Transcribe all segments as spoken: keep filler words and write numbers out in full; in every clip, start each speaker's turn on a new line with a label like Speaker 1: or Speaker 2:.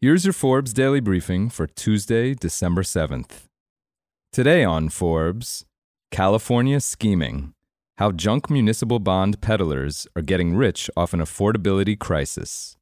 Speaker 1: Here's your Forbes Daily Briefing for Tuesday, December seventh. Today on Forbes, California scheming. How junk municipal bond peddlers are getting rich off an affordability crisis.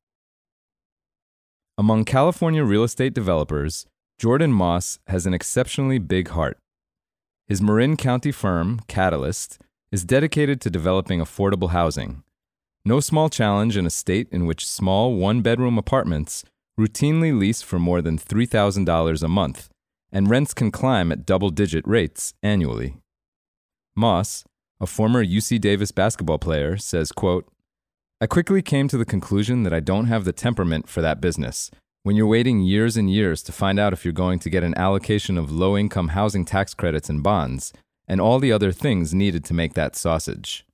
Speaker 1: Among California real estate developers, Jordan Moss has an exceptionally big heart. His Marin County firm, Catalyst, is dedicated to developing affordable housing. No small challenge in a state in which small one-bedroom apartments routinely lease for more than three thousand dollars a month, and rents can climb at double-digit rates annually. Moss, a former U C Davis basketball player, says, quote, "I quickly came to the conclusion that I don't have the temperament for that business. When you're waiting years and years to find out if you're going to get an allocation of low-income housing tax credits and bonds, and all the other things needed to make that sausage."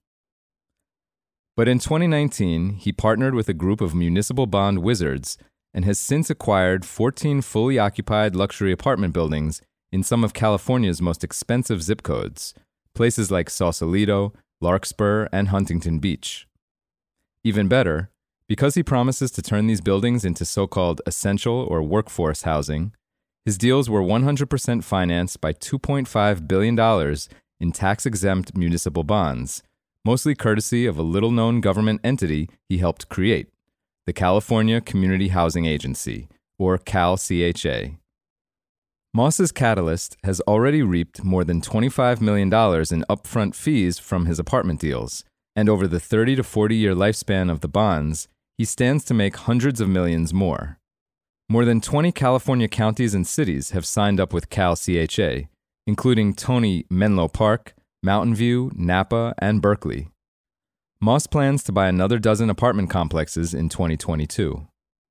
Speaker 1: But in twenty nineteen, he partnered with a group of municipal bond wizards and has since acquired fourteen fully occupied luxury apartment buildings in some of California's most expensive zip codes, places like Sausalito, Larkspur, and Huntington Beach. Even better, because he promises to turn these buildings into so-called essential or workforce housing, his deals were one hundred percent financed by two point five billion dollars in tax-exempt municipal bonds, mostly courtesy of a little-known government entity he helped create, the California Community Housing Agency, or Cal C H A. Moss's Catalyst has already reaped more than twenty-five million dollars in upfront fees from his apartment deals, and over the thirty to forty year lifespan of the bonds, he stands to make hundreds of millions more. More than twenty California counties and cities have signed up with Cal C H A, including Tony Menlo Park, Mountain View, Napa, and Berkeley. Moss plans to buy another dozen apartment complexes in twenty twenty-two.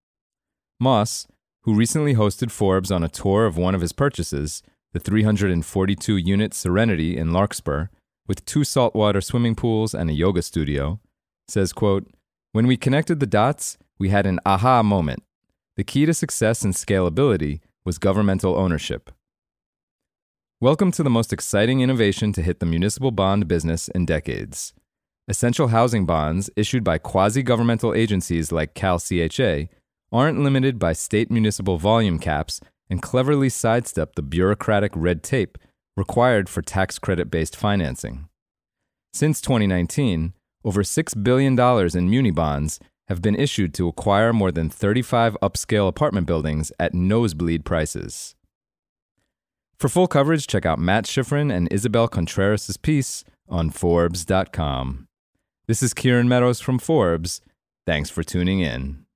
Speaker 1: Moss, who recently hosted Forbes on a tour of one of his purchases, the three hundred forty-two unit Serenity in Larkspur, with two saltwater swimming pools and a yoga studio, says, quote, "When we connected the dots, we had an aha moment. The key to success and scalability was governmental ownership." Welcome to the most exciting innovation to hit the municipal bond business in decades. Essential housing bonds issued by quasi-governmental agencies like Cal C H A aren't limited by state municipal volume caps and cleverly sidestep the bureaucratic red tape required for tax credit-based financing. Since twenty nineteen, over six billion dollars in muni bonds have been issued to acquire more than thirty-five upscale apartment buildings at nosebleed prices. For full coverage, check out Matt Schifrin and Isabel Contreras' piece on Forbes dot com. This is Kieran Meadows from Forbes. Thanks for tuning in.